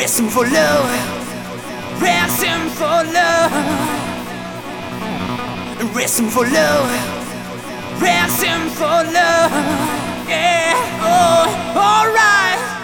Racing for love, racing for love, racing for love, racing for love. Yeah, oh, alright.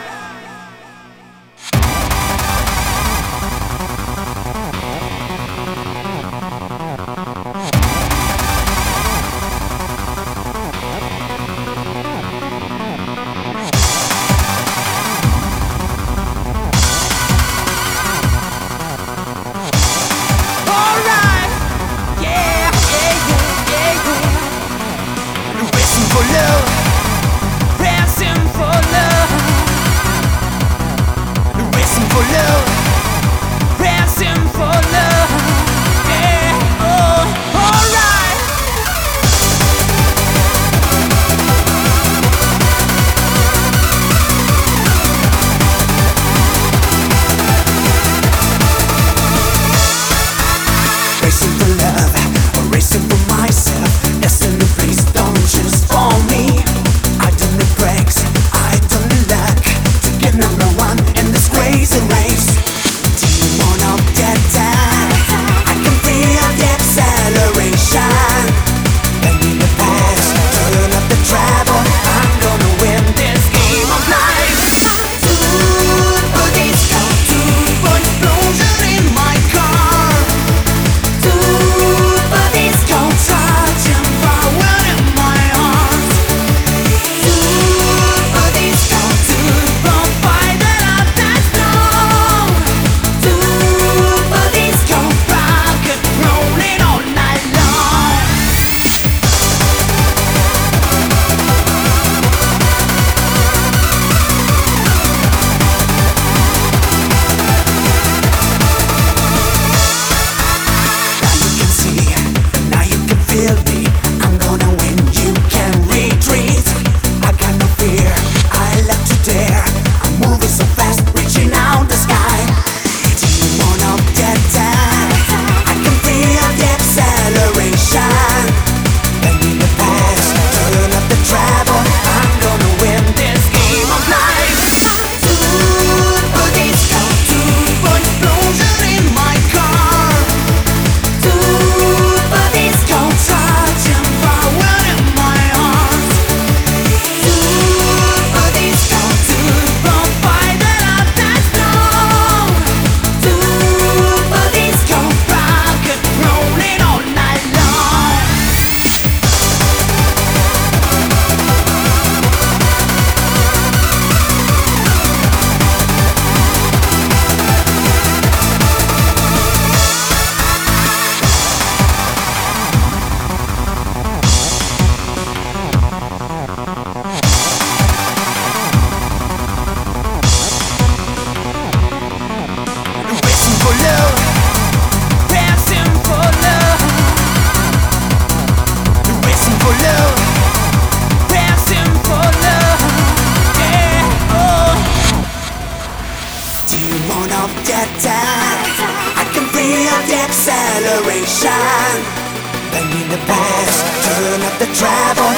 For love, racing for love, racing for love, racing for love. Yeah, oh, alright. Racing for love, racing for myself. Destiny, please don't choose for me. I don't need breaks, I don't need luck to get number one in this crazy race. Demon of dead time, I can feel the acceleration. And in the past, turn up the treble. I'm gonna win this game of life. Super disco, turbo explosion in my car. Super disco, charging power in my arms. Super disco, turbo fighter up that strong. Super disco, rocket rolling all night long. Now you can see, now you can feel me. I'm gonna win, you can retreat. I got no fear, I love to dare. I'm moving so fast, reaching out the sky. Demon of dead time, I can feel the acceleration. And in the past, turn up the treble. I'm gonna win this game of life. Super disco, turbo explosion in my car. Super disco, charging power in my arms. Super disco, turbo fighter up that strong. Super disco, rocket rolling all night long. Racing for love, racing for love, racing for love, racing for love. Yeah, oh. Demon of dead time, I can feel the acceleration. And in the past, turn up the treble.